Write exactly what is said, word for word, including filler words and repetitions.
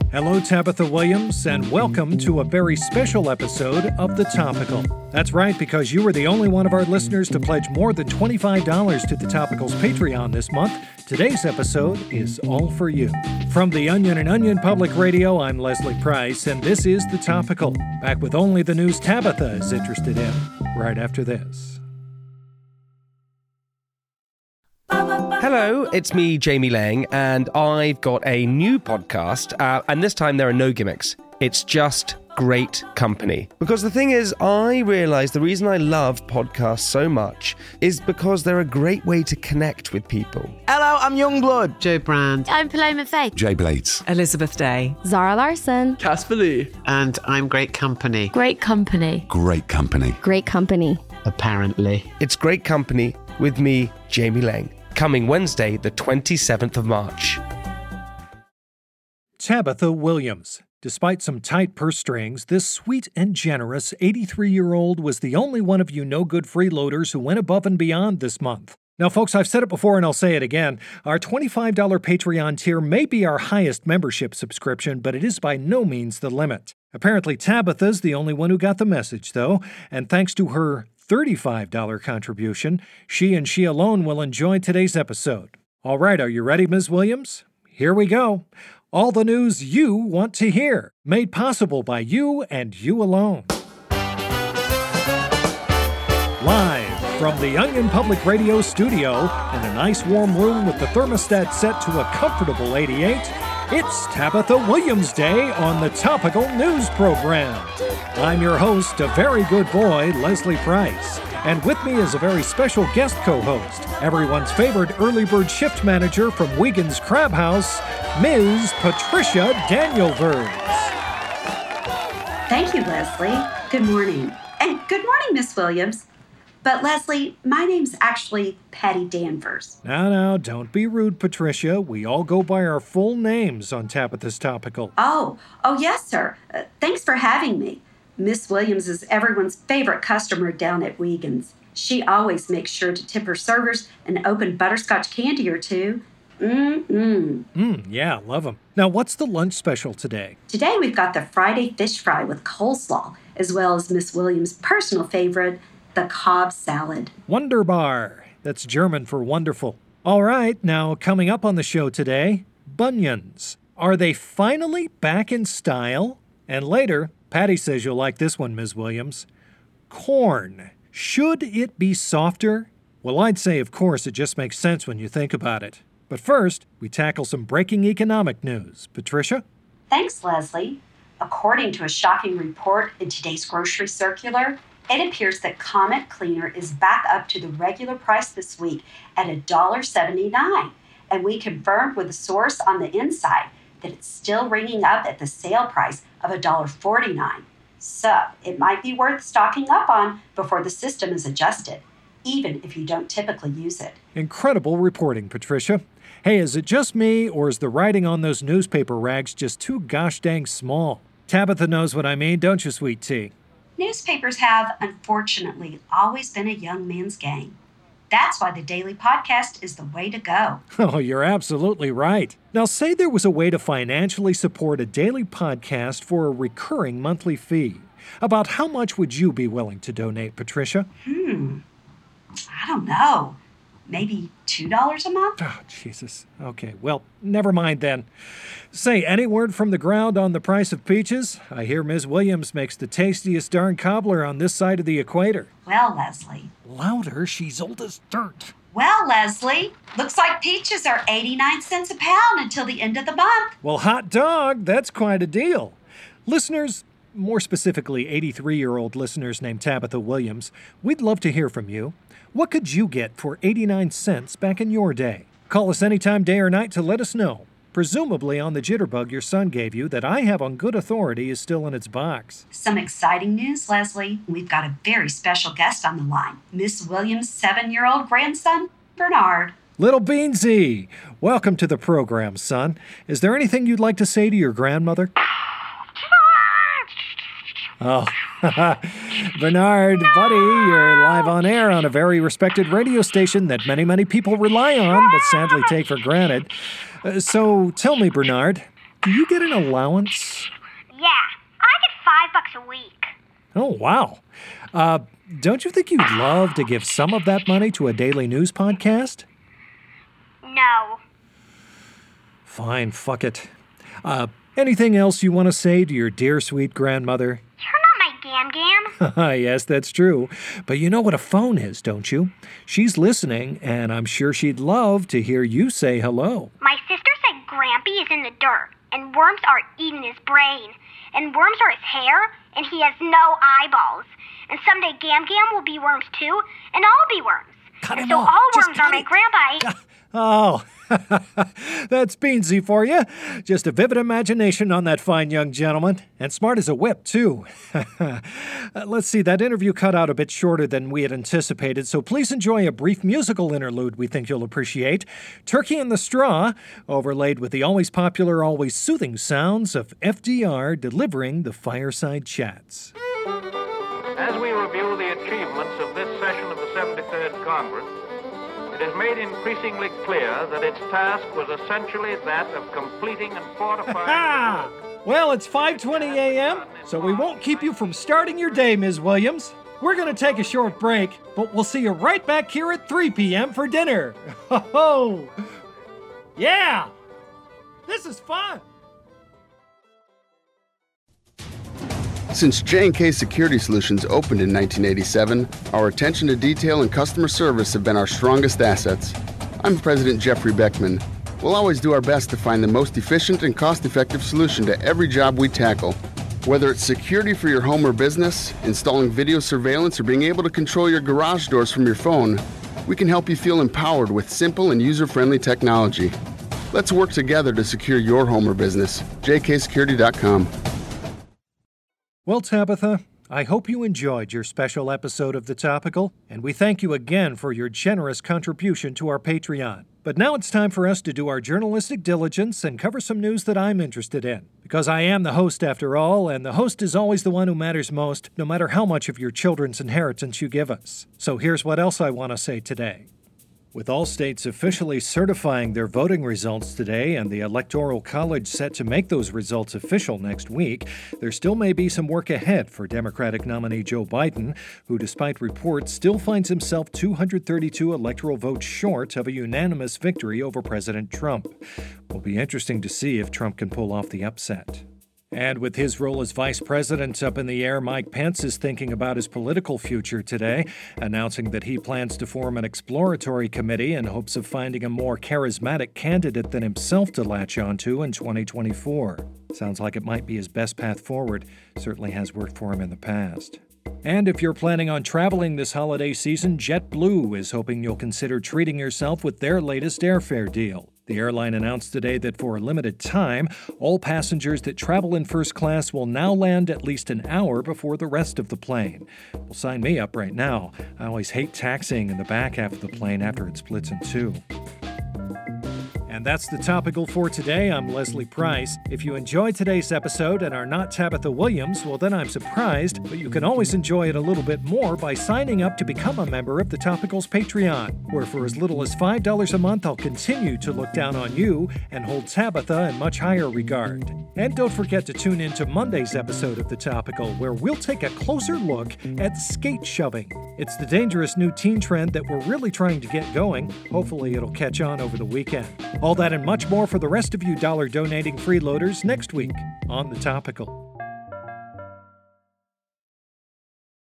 Hello, Tabitha Williams, and welcome to a very special episode of The Topical. That's right, because you were the only one of our listeners to pledge more than twenty-five dollars to The Topical's Patreon this month. Today's episode is all for you. From The Onion and Onion Public Radio, I'm Leslie Price, and this is The Topical. Back with only the news Tabitha is interested in, right after this. Hello, it's me, Jamie Lang, and I've got a new podcast, uh, and this time there are no gimmicks. It's just great company. Because the thing is, I realise the reason I love podcasts so much is because they're a great way to connect with people. Hello, I'm Youngblood. Joe Brand. I'm Paloma Faye. Jay Blades. Elizabeth Day. Zara Larson. Casper Lee. And I'm Great Company. Great company. Great company. Great company. Apparently. It's great company with me, Jamie Lang. Coming Wednesday, the twenty-seventh of March. Tabitha Williams. Despite some tight purse strings, this sweet and generous eighty-three-year-old was the only one of you no-good freeloaders who went above and beyond this month. Now, folks, I've said it before and I'll say it again. Our twenty-five dollars Patreon tier may be our highest membership subscription, but it is by no means the limit. Apparently, Tabitha's the only one who got the message, though, and thanks to her thirty-five dollars contribution, she and she alone will enjoy today's episode. All right, are you ready, Miz Williams? Here we go. All the news you want to hear, made possible by you and you alone. Live from the Onion Public Radio studio in a nice warm room with the thermostat set to a comfortable eighty-eight, it's Tabitha Williams Day on the Topical News Program. I'm your host, a very good boy, Leslie Price. And with me is a very special guest co-host, everyone's favorite early bird shift manager from Wiegand's Crab House, Miz Patricia Danielverds. Thank you, Leslie. Good morning. And good morning, Miss Williams. But Leslie, my name's actually Patty Danvers. Now, now, don't be rude, Patricia. We all go by our full names on Tabitha's Topical. Oh, oh yes, sir. Uh, thanks for having me. Miss Williams is everyone's favorite customer down at Wiegand's. She always makes sure to tip her servers an open butterscotch candy or two. Mm-mm. Mm, yeah, love them. Now, what's the lunch special today? Today we've got the Friday fish fry with coleslaw, as well as Miss Williams' personal favorite, the Cobb salad. Wunderbar. That's German for wonderful. All right, now coming up on the show today, Bunions. Are they finally back in style? And later, Patty says you'll like this one, Miz Williams. Corn. Should it be softer? Well, I'd say, of course, it just makes sense when you think about it. But first, we tackle some breaking economic news. Patricia? Thanks, Leslie. According to a shocking report in today's grocery circular, it appears that Comet Cleaner is back up to the regular price this week at one dollar and seventy-nine cents. And we confirmed with a source on the inside that it's still ringing up at the sale price of one dollar and forty-nine cents. So it might be worth stocking up on before the system is adjusted, even if you don't typically use it. Incredible reporting, Patricia. Hey, is it just me, or is the writing on those newspaper rags just too gosh dang small? Tabitha knows what I mean, don't you, sweet tea? Newspapers have, unfortunately, always been a young man's game. That's why the daily podcast is the way to go. Oh, you're absolutely right. Now, say there was a way to financially support a daily podcast for a recurring monthly fee. About how much would you be willing to donate, Patricia? Hmm. I don't know. Maybe two dollars a month? Oh, Jesus. Okay, well, never mind then. Say, any word from the ground on the price of peaches? I hear Miz Williams makes the tastiest darn cobbler on this side of the equator. Well, Leslie. Louder, she's old as dirt. Well, Leslie, looks like peaches are eighty-nine cents a pound until the end of the month. Well, hot dog, that's quite a deal. Listeners, more specifically eighty-three-year-old listeners named Tabitha Williams, we'd love to hear from you. What could you get for eighty-nine cents back in your day? Call us anytime, day or night, to let us know. Presumably on the jitterbug your son gave you that I have on good authority is still in its box. Some exciting news, Leslie. We've got a very special guest on the line. Miss Williams' seven-year-old grandson, Bernard. Little Beansy, welcome to the program, son. Is there anything you'd like to say to your grandmother? Oh, Bernard, buddy, you're live on air on a very respected radio station that many, many people rely on, but sadly take for granted. Uh, so tell me, Bernard, do you get an allowance? Yeah, I get five bucks a week. Oh, wow. Uh, don't you think you'd love to give some of that money to a daily news podcast? No. Fine, fuck it. Uh, anything else you want to say to your dear sweet grandmother? You're not my Gam Gam. Yes, that's true. But you know what a phone is, don't you? She's listening, and I'm sure she'd love to hear you say hello. My sister said Grampy is in the dirt, and worms are eating his brain, and worms are his hair, and he has no eyeballs. And someday Gam Gam will be worms too, and I'll be worms. Cut and him so off. all Just worms cut are my it. grandpa. Oh, that's beansy for you. Just a vivid imagination on that fine young gentleman. And smart as a whip, too. uh, let's see, that interview cut out a bit shorter than we had anticipated, so please enjoy a brief musical interlude we think you'll appreciate. Turkey in the Straw, overlaid with the always popular, always soothing sounds of F D R delivering the fireside chats. As we review the achievements of this session of the seventy-third Congress, it is made increasingly clear that its task was essentially that of completing and fortifying the work. Well, it's five twenty a.m., so we won't keep you from starting your day, Miz Williams. We're going to take a short break, but we'll see you right back here at three p.m. for dinner. Ho ho! Yeah! This is fun! Since J and K Security Solutions opened in nineteen eighty-seven, our attention to detail and customer service have been our strongest assets. I'm President Jeffrey Beckman. We'll always do our best to find the most efficient and cost-effective solution to every job we tackle. Whether it's security for your home or business, installing video surveillance, or being able to control your garage doors from your phone, we can help you feel empowered with simple and user-friendly technology. Let's work together to secure your home or business. J K security dot com. Well, Tabitha, I hope you enjoyed your special episode of The Topical, and we thank you again for your generous contribution to our Patreon. But now it's time for us to do our journalistic diligence and cover some news that I'm interested in. Because I am the host after all, and the host is always the one who matters most, no matter how much of your children's inheritance you give us. So here's what else I want to say today. With all states officially certifying their voting results today and the Electoral College set to make those results official next week, there still may be some work ahead for Democratic nominee Joe Biden, who, despite reports, still finds himself two hundred thirty-two electoral votes short of a unanimous victory over President Trump. It will be interesting to see if Trump can pull off the upset. And with his role as vice president up in the air, Mike Pence is thinking about his political future today, announcing that he plans to form an exploratory committee in hopes of finding a more charismatic candidate than himself to latch onto in twenty twenty-four. Sounds like it might be his best path forward. Certainly has worked for him in the past. And if you're planning on traveling this holiday season, JetBlue is hoping you'll consider treating yourself with their latest airfare deal. The airline announced today that for a limited time, all passengers that travel in first class will now land at least an hour before the rest of the plane. Well, sign me up right now. I always hate taxiing in the back half of the plane after it splits in two. And that's The Topical for today. I'm Leslie Price. If you enjoyed today's episode and are not Tabitha Williams, well then I'm surprised, but you can always enjoy it a little bit more by signing up to become a member of The Topical's Patreon, where for as little as five dollars a month I'll continue to look down on you and hold Tabitha in much higher regard. And don't forget to tune in to Monday's episode of The Topical, where we'll take a closer look at skate shoving. It's the dangerous new teen trend that we're really trying to get going. Hopefully it'll catch on over the weekend. All that and much more for the rest of you dollar-donating freeloaders next week on The Topical.